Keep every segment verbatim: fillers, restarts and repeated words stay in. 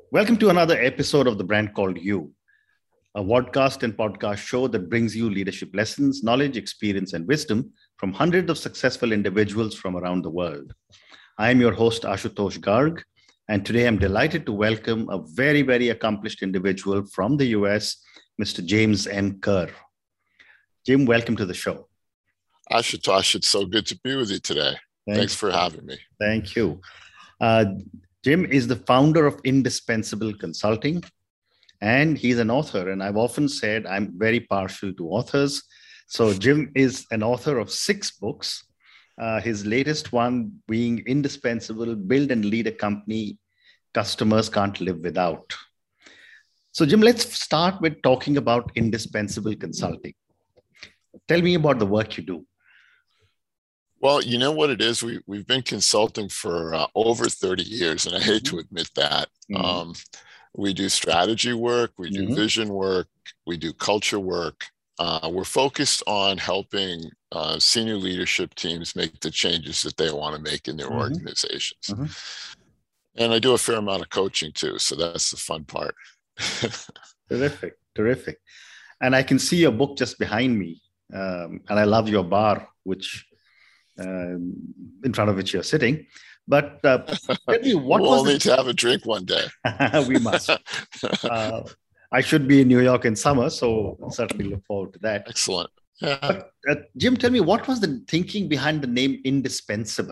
Welcome to another episode of The Brand Called You, a podcast and podcast show that brings you leadership lessons, knowledge, experience, and wisdom from hundreds of successful individuals from around the world. I am your host, Ashutosh Garg, and today I'm delighted to welcome a very, very accomplished individual from the U S, Mister James M. Kerr. Jim, welcome to the show. Ashutosh, it's so good to be with you today. Thanks, Thanks for having me. Thank you. Uh, Jim is the founder of Indispensable Consulting, and he's an author. And I've often said I'm very partial to authors. So Jim is an author of six books, uh, his latest one being Indispensable, Build and Lead a Company Customers Can't Live Without. So Jim, let's start with talking about Indispensable Consulting. Tell me about the work you do. Well, you know what it is? We, we've been consulting for uh, over thirty years, and I hate mm-hmm. to admit that. Mm-hmm. Um, we do strategy work, we do mm-hmm. vision work, we do culture work. Uh, we're focused on helping uh, senior leadership teams make the changes that they want to make in their mm-hmm. organizations. Mm-hmm. And I do a fair amount of coaching too, so that's the fun part. Terrific, terrific. And I can see your book just behind me, um, and I love your bar, which... Uh, in front of which you're sitting. But uh, tell me, what we'll was all need the... to have a drink one day. We must. Uh, I should be in New York in summer, so I'll certainly look forward to that. Excellent. Yeah. But, uh, Jim, tell me, what was the thinking behind the name Indispensable?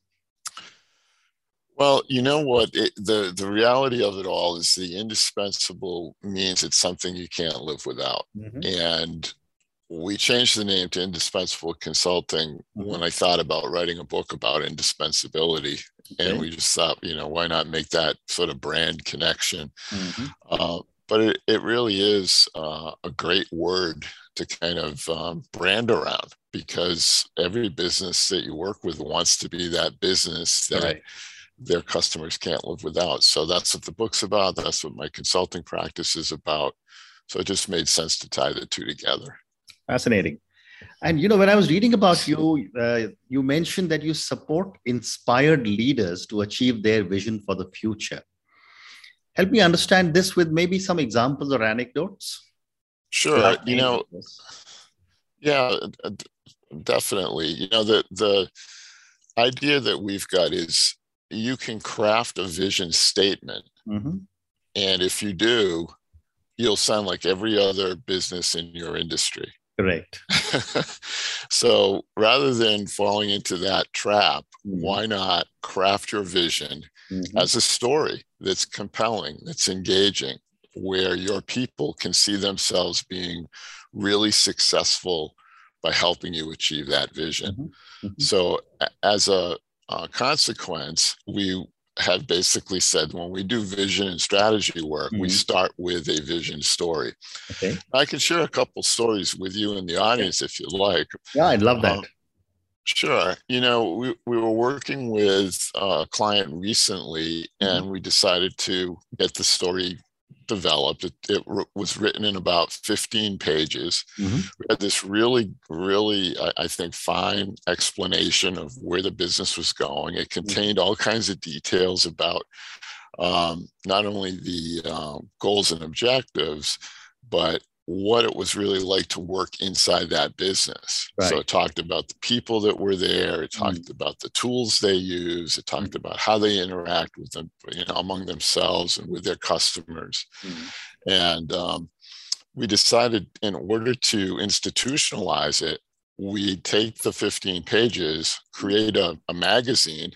Well, you know what? It, the, the reality of it all is the indispensable means it's something you can't live without. Mm-hmm. And we changed the name to Indispensable Consulting mm-hmm. when I thought about writing a book about indispensability. Okay. And we just thought, you know, why not make that sort of brand connection? Mm-hmm. Uh, but it, it really is uh, a great word to kind of um, brand around, because every business that you work with wants to be that business that right. their customers can't live without. So that's what the book's about. That's what my consulting practice is about. So it just made sense to tie the two together. Fascinating. And, you know, when I was reading about you, uh, you mentioned that you support inspired leaders to achieve their vision for the future. Help me understand this with maybe some examples or anecdotes. Sure. Like you know, yeah, definitely. You know, the, the idea that we've got is you can craft a vision statement. Mm-hmm. And if you do, you'll sound like every other business in your industry. Correct. So rather than falling into that trap, mm-hmm. why not craft your vision mm-hmm. as a story that's compelling, that's engaging, where your people can see themselves being really successful by helping you achieve that vision. Mm-hmm. Mm-hmm. So as a, a consequence, we have basically said when we do vision and strategy work, mm-hmm. we start with a vision story. Okay. I can share a couple stories with you in the audience if you like. Yeah, I'd love that. Um, sure. You know, we, we were working with a client recently mm-hmm. and we decided to get the story developed. It, it was written in about fifteen pages. Mm-hmm. We had this really, really, I, I think, fine explanation of where the business was going. It contained all kinds of details about um, not only the uh, goals and objectives, but what it was really like to work inside that business. Right. So it talked about the people that were there. It talked mm. about the tools they use. It talked mm. about how they interact with them, you know, among themselves and with their customers. Mm. And um, we decided in order to institutionalize it, we take the fifteen pages, create a, a magazine,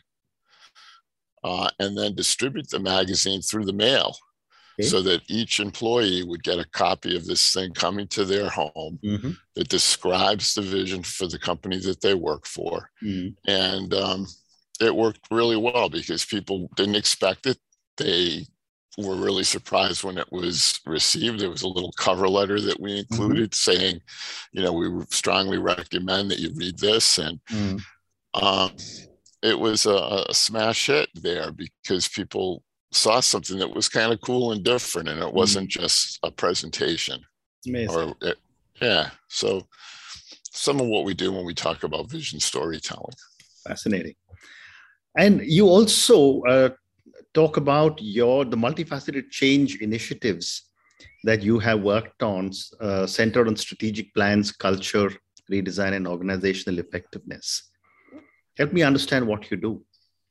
uh, and then distribute the magazine through the mail. Okay. So that each employee would get a copy of this thing coming to their home mm-hmm. that describes the vision for the company that they work for. Mm-hmm. And um, it worked really well because people didn't expect it. They were really surprised when it was received. There was a little cover letter that we included mm-hmm. saying, you know, we strongly recommend that you read this. And mm-hmm. um, it was a, a smash hit there because people saw something that was kind of cool and different, and it wasn't mm. just a presentation. Amazing. Or it, yeah. So some of what we do when we talk about vision storytelling. Fascinating. And you also uh, talk about your the multifaceted change initiatives that you have worked on, uh, centered on strategic plans, culture, redesign, and organizational effectiveness. Help me understand what you do.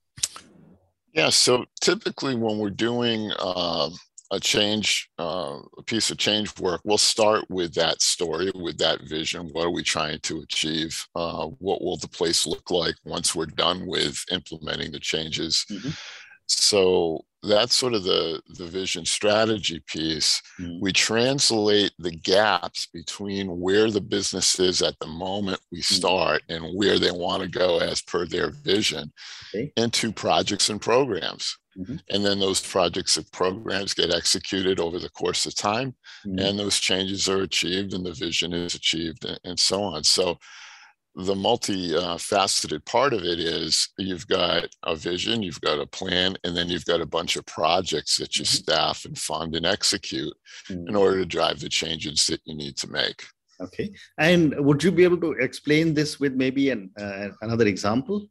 Yeah, so typically when we're doing uh, a change, uh, a piece of change work, we'll start with that story, with that vision. What are we trying to achieve? Uh, what will the place look like once we're done with implementing the changes? Mm-hmm. So that's sort of the, the vision strategy piece. Mm-hmm. We translate the gaps between where the business is at the moment we start mm-hmm. and where they want to go as per their vision okay. into projects and programs. Mm-hmm. And then those projects and programs get executed over the course of time, mm-hmm. and those changes are achieved and the vision is achieved and, and so on. So the multi-faceted uh, part of it is you've got a vision, you've got a plan, and then you've got a bunch of projects that you mm-hmm. staff and fund and execute mm-hmm. in order to drive the changes that you need to make. Okay. And would you be able to explain this with maybe an, uh, another example?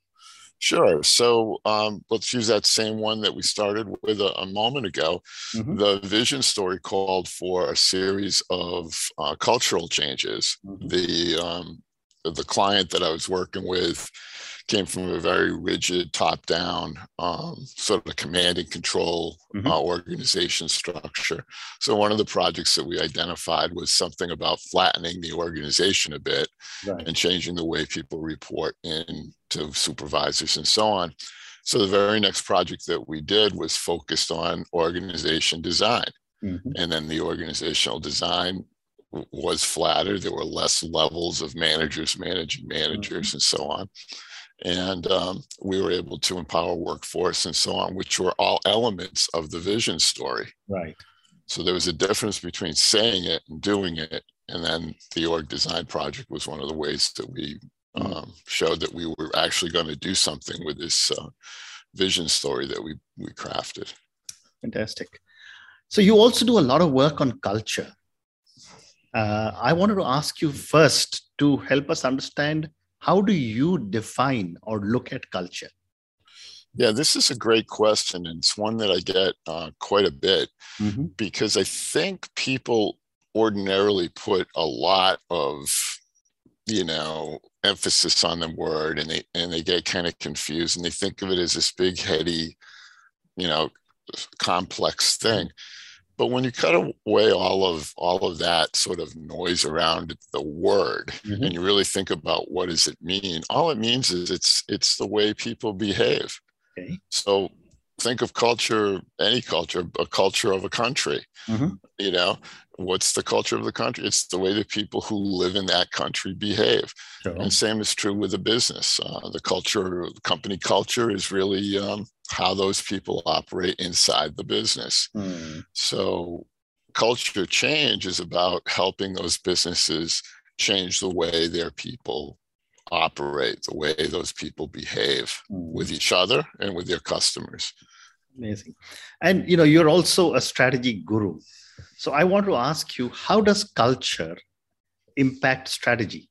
Sure. So um, let's use that same one that we started with a, a moment ago. Mm-hmm. The vision story called for a series of uh, cultural changes. Mm-hmm. The um, the client that I was working with came from a very rigid top-down um, sort of command and control mm-hmm. uh, organization structure. So one of the projects that we identified was something about flattening the organization a bit right. and changing the way people report in to supervisors and so on. So the very next project that we did was focused on organization design. Mm-hmm. And then the organizational design was flatter. There were less levels of managers managing managers mm-hmm. and so on. And um, we were able to empower workforce and so on, which were all elements of the vision story. Right. So there was a difference between saying it and doing it. And then the org design project was one of the ways that we mm-hmm. um, showed that we were actually going to do something with this uh, vision story that we, we crafted. Fantastic. So you also do a lot of work on culture. Uh, I wanted to ask you first to help us understand, how do you define or look at culture? Yeah, this is a great question. And it's one that I get uh, quite a bit mm-hmm. because I think people ordinarily put a lot of, you know, emphasis on the word, and they, and they get kind of confused, and they think of it as this big, heady, you know, complex thing. But when you cut away all of all of that sort of noise around the word, mm-hmm. and you really think about what does it mean, all it means is it's it's the way people behave. Okay. So think of culture, any culture, a culture of a country. Mm-hmm. You know, what's the culture of the country? It's the way the people who live in that country behave. Sure. And same is true with a business. Uh, the culture, company culture is really um, how those people operate inside the business. Mm. So culture change is about helping those businesses change the way their people operate, the way those people behave mm. with each other and with their customers. Amazing. And, you know, you're also a strategy guru. So I want to ask you, how does culture impact strategy?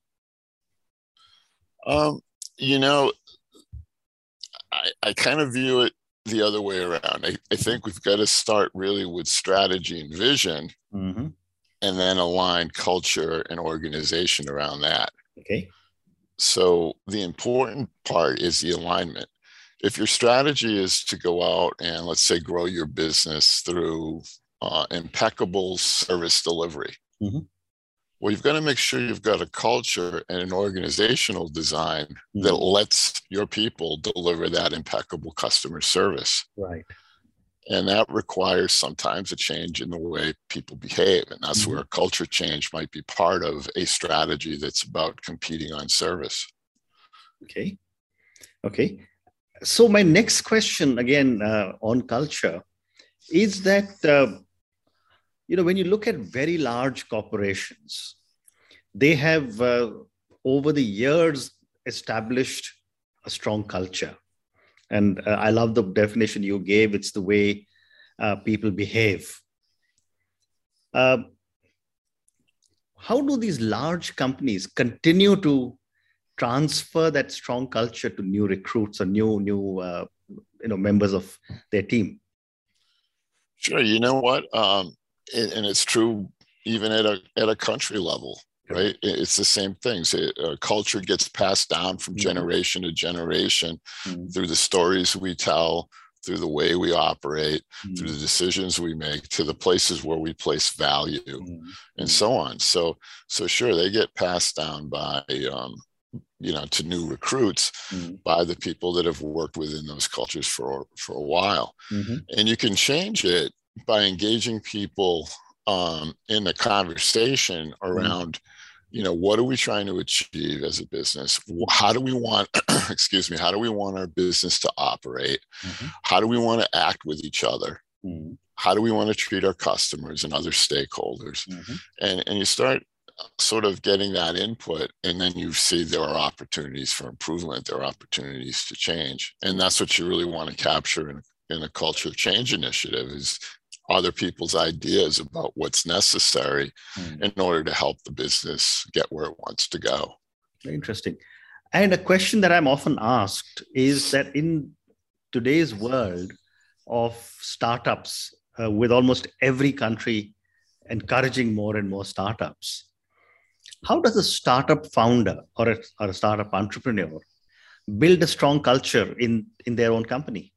Um, you know, I, I kind of view it the other way around. I, I think we've got to start really with strategy and vision, mm-hmm. and then align culture and organization around that. Okay. So the important part is the alignment. If your strategy is to go out and, let's say, grow your business through uh, impeccable service delivery, mm-hmm. well, you've got to make sure you've got a culture and an organizational design mm-hmm. that lets your people deliver that impeccable customer service. Right. And that requires sometimes a change in the way people behave. And that's mm-hmm. where culture change might be part of a strategy that's about competing on service. Okay. Okay. So my next question, again, uh, on culture, is that, uh, you know, when you look at very large corporations, they have, uh, over the years, established a strong culture. And uh, I love the definition you gave. It's the way uh, people behave. Uh, how do these large companies continue to transfer that strong culture to new recruits or new new uh, you know, members of their team? Sure. You know what? Um, and, and it's true even at a at a country level, right? It's the same things. It, uh, culture gets passed down from Mm-hmm. generation to generation Mm-hmm. through the stories we tell, through the way we operate, Mm-hmm. through the decisions we make, to the places where we place value, Mm-hmm. and so on. So, so sure, they get passed down by, um, you know, to new recruits, Mm-hmm. by the people that have worked within those cultures for for a while. Mm-hmm. And you can change it by engaging people um, in the conversation around, mm-hmm. you know, what are we trying to achieve as a business? How do we want, excuse me, how do we want our business to operate? Mm-hmm. How do we want to act with each other? Mm-hmm. How do we want to treat our customers and other stakeholders? Mm-hmm. And, and you start sort of getting that input, and then you see there are opportunities for improvement, there are opportunities to change. And that's what you really want to capture in, in a culture change initiative, is other people's ideas about what's necessary mm. in order to help the business get where it wants to go. Very interesting. And a question that I'm often asked is that in today's world of startups, uh, with almost every country encouraging more and more startups, how does a startup founder or a, or a startup entrepreneur build a strong culture in, in their own company?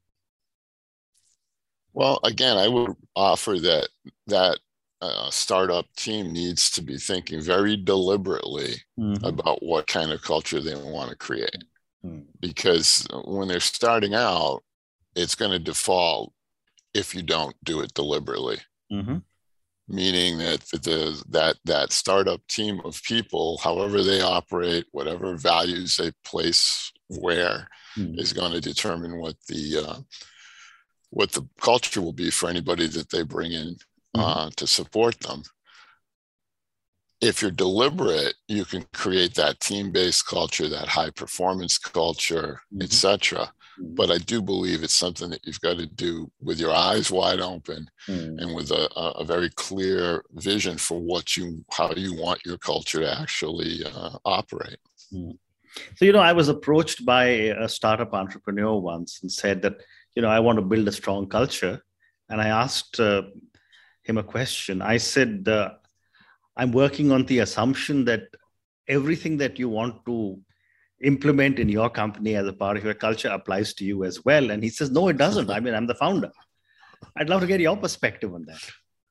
Well, again, I would offer that that uh, startup team needs to be thinking very deliberately mm-hmm. about what kind of culture they want to create. Mm-hmm. Because when they're starting out, it's going to default if you don't do it deliberately. Mm-hmm. Meaning that the that that startup team of people, however they operate, whatever values they place where, mm-hmm. is going to determine what the uh, what the culture will be for anybody that they bring in uh, mm-hmm. to support them. If you're deliberate, you can create that team-based culture, that high-performance culture, mm-hmm. et cetera. Mm-hmm. But I do believe it's something that you've got to do with your eyes wide open, mm-hmm. and with a, a very clear vision for what you, how you want your culture to actually uh, operate. Mm-hmm. So, you know, I was approached by a startup entrepreneur once and said that, you know, I want to build a strong culture. And I asked uh, him a question. I said, uh, I'm working on the assumption that everything that you want to implement in your company as a part of your culture applies to you as well. And he says, no, it doesn't. I mean, I'm the founder. I'd love to get your perspective on that.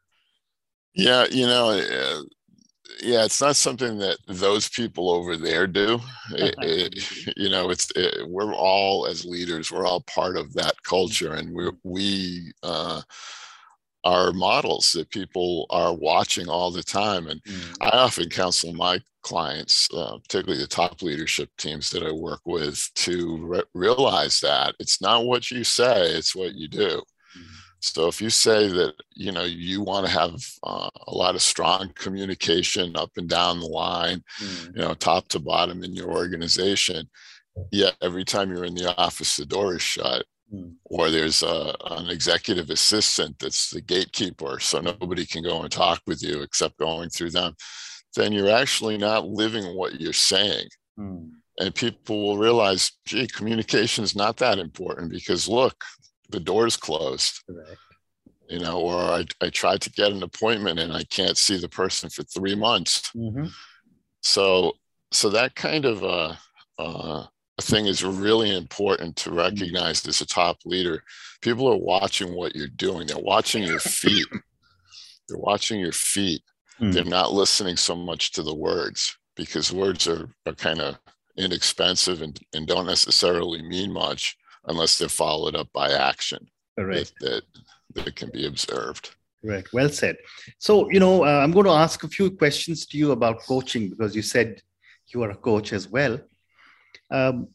Yeah, you know, uh, yeah, it's not something that those people over there do. It, it, you know, it's it, we're all, as leaders, we're all part of that culture, and we we uh, are models that people are watching all the time. And mm. I often counsel my clients, uh, particularly the top leadership teams that I work with, to re- realize that it's not what you say, it's what you do. Mm. So if you say that, you know, you want to have uh, a lot of strong communication up and down the line, mm. you know, top to bottom in your organization, yet every time you're in the office, the door is shut, mm. or there's a, an executive assistant that's the gatekeeper, so nobody can go and talk with you except going through them, then you're actually not living what you're saying. Mm. And people will realize, gee, communication is not that important because look, the door's closed. Correct. You know, or I, I tried to get an appointment and I can't see the person for three months. Mm-hmm. So, so that kind of a, uh, a thing is really important to recognize mm-hmm. as a top leader. People are watching what you're doing. They're watching your feet. They're watching your feet. Mm-hmm. They're not listening so much to the words, because words are, are kind of inexpensive and, and don't necessarily mean much unless they're followed up by action. Correct. That, that, that can be observed. Right. Well said. So, you know, uh, I'm going to ask a few questions to you about coaching, because you said you are a coach as well. Um,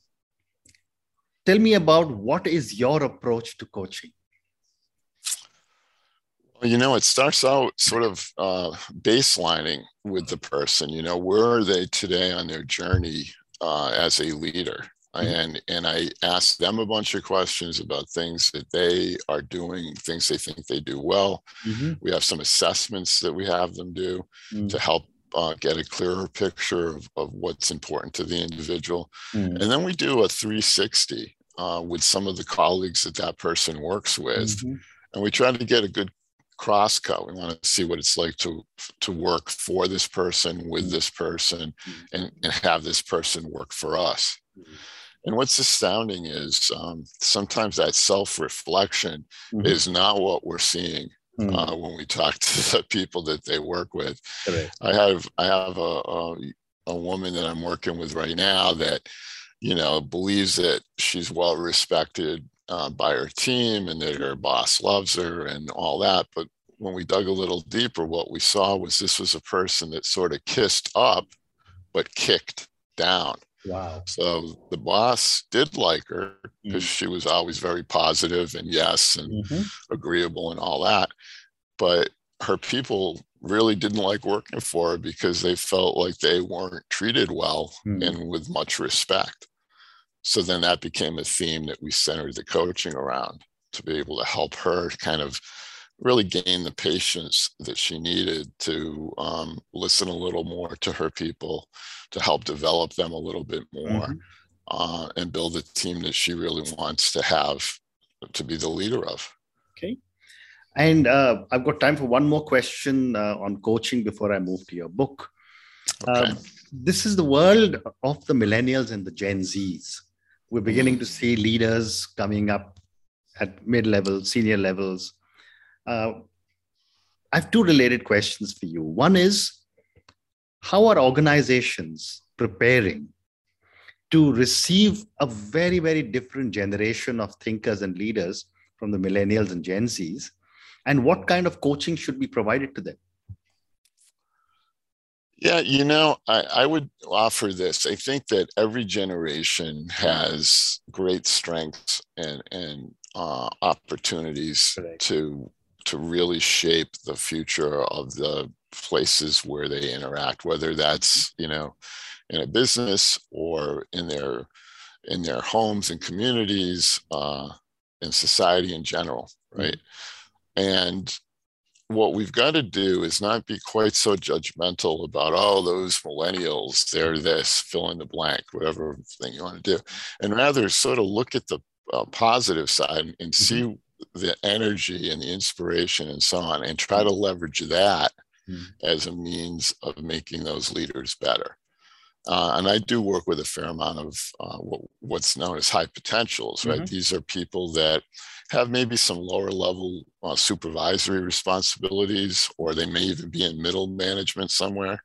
tell me about what is your approach to coaching? Well, you know, it starts out sort of uh, baselining with the person. You know, where are they today on their journey uh, as a leader? And and I ask them a bunch of questions about things that they are doing, things they think they do well. Mm-hmm. We have some assessments that we have them do mm-hmm. to help uh, get a clearer picture of, of what's important to the individual. Mm-hmm. And then we do a three sixty uh, with some of the colleagues that that person works with. Mm-hmm. And we try to get a good cross cut. We want to see what it's like to to work for this person, with this person, and, and have this person work for us. And what's astounding is um, sometimes that self-reflection mm-hmm. is not what we're seeing mm-hmm. uh, when we talk to the people that they work with. Correct. I have I have a, a a woman that I'm working with right now that, you know, believes that she's well respected uh, by her team and that her boss loves her and all that. But when we dug a little deeper, what we saw was this was a person that sort of kissed up, but kicked down. Wow. So the boss did like her because mm-hmm. she was always very positive and yes, and mm-hmm. agreeable and all that. But her people really didn't like working for her because they felt like they weren't treated well mm-hmm. and with much respect. So then that became a theme that we centered the coaching around, to be able to help her kind of really gain the patience that she needed to um, listen a little more to her people, to help develop them a little bit more, mm-hmm. uh, and build a team that she really wants to have, to be the leader of. Okay. And uh, I've got time for one more question uh, on coaching before I move to your book. Okay. Um, this is the world of the millennials and the Gen Zs. We're beginning mm-hmm. to see leaders coming up at mid-level, senior levels. Uh, I have two related questions for you. One is, how are organizations preparing to receive a very, very different generation of thinkers and leaders from the millennials and Gen Zs? And what kind of coaching should be provided to them? Yeah, you know, I, I would offer this. I think that every generation has great strengths and, and uh, opportunities Correct. to to really shape the future of the places where they interact, whether that's, you know, in a business or in their in their homes and communities, uh, in society in general, right? Mm-hmm. And what we've got to do is not be quite so judgmental about, oh, those millennials, they're this, fill in the blank, whatever thing you want to do, and rather sort of look at the uh, positive side and, and mm-hmm. see the energy and the inspiration and so on, and try to leverage that mm. as a means of making those leaders better. Uh, and I do work with a fair amount of uh, what, what's known as high potentials, right? Mm-hmm. These are people that have maybe some lower level uh, supervisory responsibilities, or they may even be in middle management somewhere.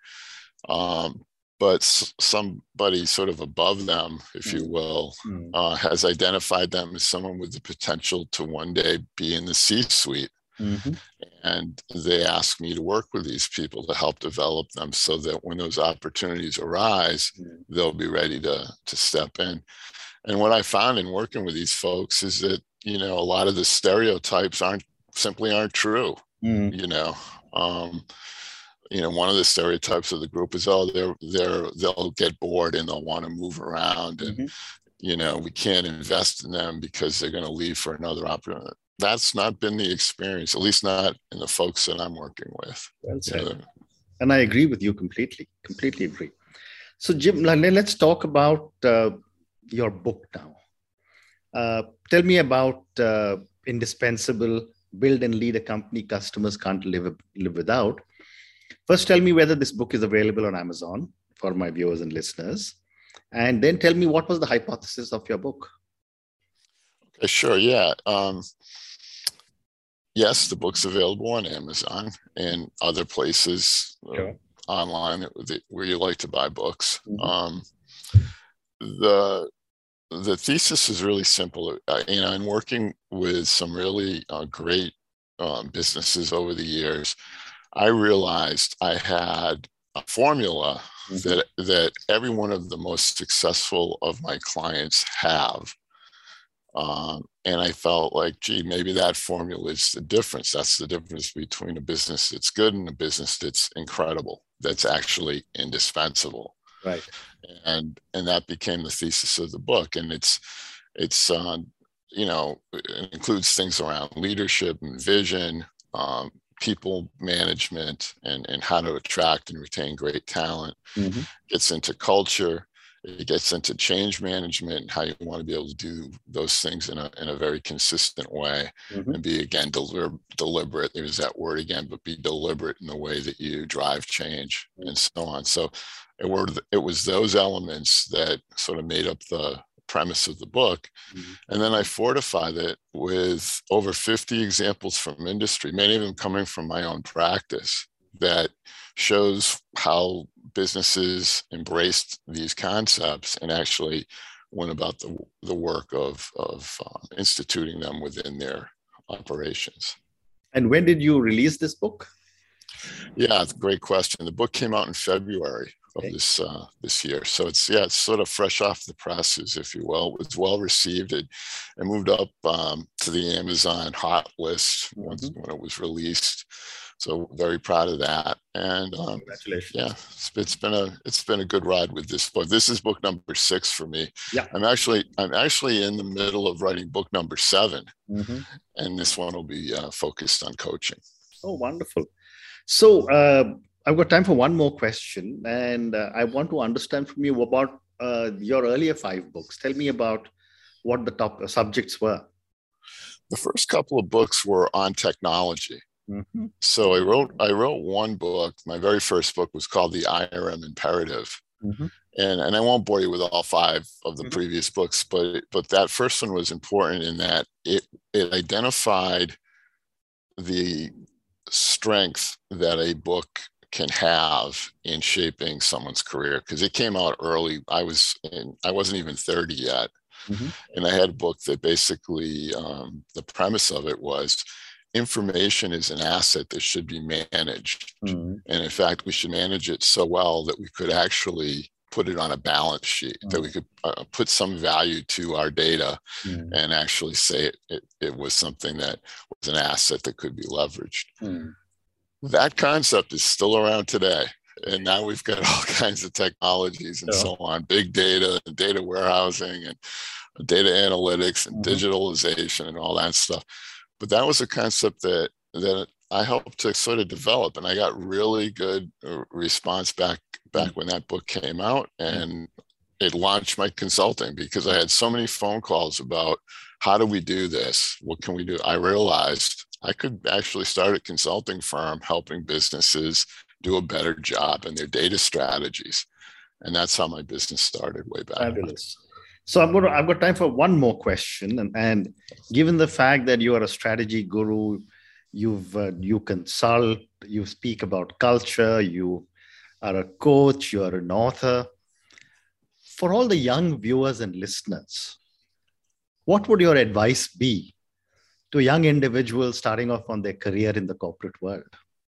Um, but s- somebody sort of above them, if mm-hmm. you will, mm-hmm. uh, has identified them as someone with the potential to one day be in the C-suite. Mm-hmm. And they ask me to work with these people to help develop them so that when those opportunities arise, mm-hmm. they'll be ready to, to step in. And what I found in working with these folks is that, you know, a lot of the stereotypes aren't simply aren't true. Mm-hmm. You know, um, you know, one of the stereotypes of the group is, oh, they're they're they'll get bored and they'll want to move around, and mm-hmm. you know, we can't invest in them because they're going to leave for another opportunity. That's not been the experience, at least not in the folks that I'm working with. Well said. You know, and I agree with you completely, completely agree. So Jim, let's talk about uh, your book now. Uh, tell me about uh, Indispensable, Build and Lead a Company Customers Can't Live, live Without. First, tell me whether this book is available on Amazon for my viewers and listeners. And then tell me, what was the hypothesis of your book? Okay, sure, yeah. Um, yes, the book's available on Amazon and other places sure. uh, online where you like to buy books. Mm-hmm. Um, the the thesis is really simple. Uh, you know, in working with some really uh, great um, businesses over the years, I realized I had a formula mm-hmm. that that every one of the most successful of my clients have. Um, and I felt like, gee, maybe that formula is the difference. That's the difference between a business that's good and a business that's incredible, that's actually indispensable. Right. And and that became the thesis of the book. And it's, it's uh, you know, it includes things around leadership and vision, um, people management, and, and how to attract and retain great talent. Mm-hmm. Gets into culture. It gets into change management and how you want to be able to do those things in a in a very consistent way, mm-hmm. and be, again, del- deliberate. There's that word again, but be deliberate in the way that you drive change, mm-hmm. and so on. So it were it was those elements that sort of made up the premise of the book. Mm-hmm. And then I fortified it with over fifty examples from industry, many of them coming from my own practice, that shows how businesses embraced these concepts and actually went about the, the work of, of um, instituting them within their operations. And when did you release this book? Yeah, it's a great question. The book came out in February of okay. this uh, this year. So it's, yeah, it's sort of fresh off the presses, if you will. It was well received. It, it moved up um, to the Amazon hot list mm-hmm. once, when it was released. So very proud of that. And um, congratulations. Yeah, it's, it's been a it's been a good ride with this book. This is book number six for me. Yeah, I'm actually I'm actually in the middle of writing book number seven, mm-hmm. and this one will be uh, focused on coaching. Oh, wonderful. So uh, I've got time for one more question, and uh, I want to understand from you about uh, your earlier five books. Tell me about what the top uh, subjects were. The first couple of books were on technology. Mm-hmm. So I wrote I wrote one book. My very first book was called The I R M Imperative. Mm-hmm. And, and I won't bore you with all five of the mm-hmm. previous books, but but that first one was important in that it it identified the strength that a book can have in shaping someone's career, because it came out early. I was in, I wasn't even thirty yet. Mm-hmm. And I had a book that basically um, the premise of it was information is an asset that should be managed. Mm-hmm. And in fact, we should manage it so well that we could actually put it on a balance sheet, mm-hmm. that we could uh, put some value to our data, mm-hmm. and actually say it, it, it was something that was an asset that could be leveraged. Mm-hmm. That concept is still around today. And now we've got all kinds of technologies and yeah. so on, big data and data warehousing and data analytics and mm-hmm. digitalization and all that stuff. But that was a concept that that I helped to sort of develop, and I got really good response back back when that book came out, and it launched my consulting, because I had so many phone calls about how do we do this? What can we do? I realized I could actually start a consulting firm helping businesses do a better job in their data strategies, and that's how my business started way back. Fabulous. So I'm going to, I've got time for one more question. And, and given the fact that you are a strategy guru, you've uh, you consult, you speak about culture, you are a coach, you are an author. For all the young viewers and listeners, what would your advice be to a young individual starting off on their career in the corporate world?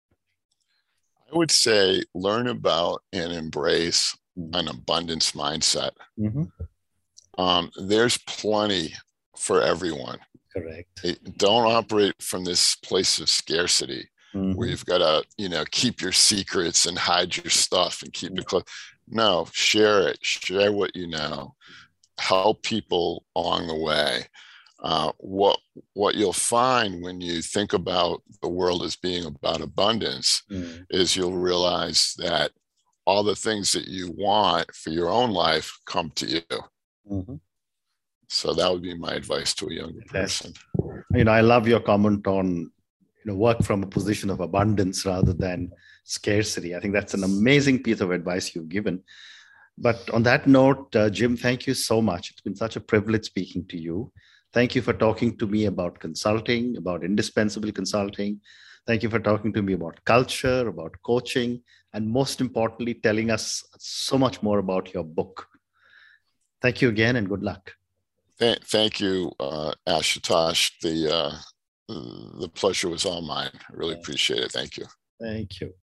I would say learn about and embrace an abundance mindset. Mm-hmm. Um, there's plenty for everyone. Correct. It, don't operate from this place of scarcity, mm-hmm. where you've got to, you know, keep your secrets and hide your stuff and keep mm-hmm. it close. No, share it. Share what you know. Help people along the way. Uh, what what you'll find when you think about the world as being about abundance mm-hmm. is you'll realize that all the things that you want for your own life come to you. Mm-hmm. So that would be my advice to a younger person. You know, I love your comment on, you know, work from a position of abundance rather than scarcity. I think that's an amazing piece of advice you've given. But on that note, uh, Jim, thank you so much. It's been such a privilege speaking to you. Thank you for talking to me about consulting, about indispensable consulting. Thank you for talking to me about culture, about coaching, and most importantly, telling us so much more about your book. Thank you again, and good luck. Th- thank you, uh, Ashutosh. The uh, the pleasure was all mine. I really appreciate it. Thank you. Thank you.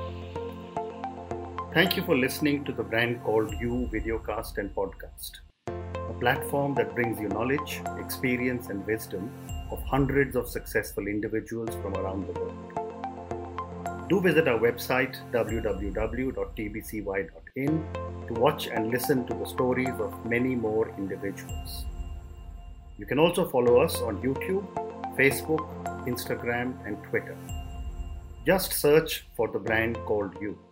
Thank you for listening to the Brand Called You videocast and podcast, a platform that brings you knowledge, experience, and wisdom of hundreds of successful individuals from around the world. Do visit our website, w w w dot t b c y dot in, to watch and listen to the stories of many more individuals. You can also follow us on YouTube, Facebook, Instagram, and Twitter. Just search for the Brand Called You.